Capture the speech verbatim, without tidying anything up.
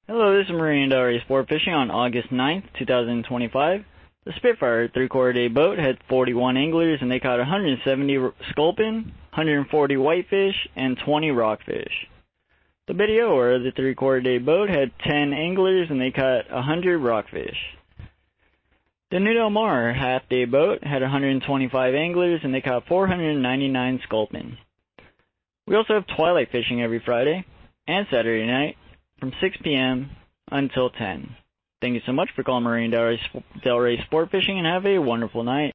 Hello, this is Marine Del Rey Sport Fishing on August ninth, two thousand twenty-five. The Spitfire three-quarter day boat had forty-one anglers and they caught one hundred seventy sculpin, one hundred forty whitefish, and twenty rockfish. The Video, or the three-quarter day boat, had ten anglers and they caught one hundred rockfish. The New Del Mar half-day boat had one hundred twenty-five anglers and they caught four hundred ninety-nine sculpin. We also have twilight fishing every Friday and Saturday night from six p m until ten. Thank you so much for calling Marine Del Rey Sport Fishing and have a wonderful night.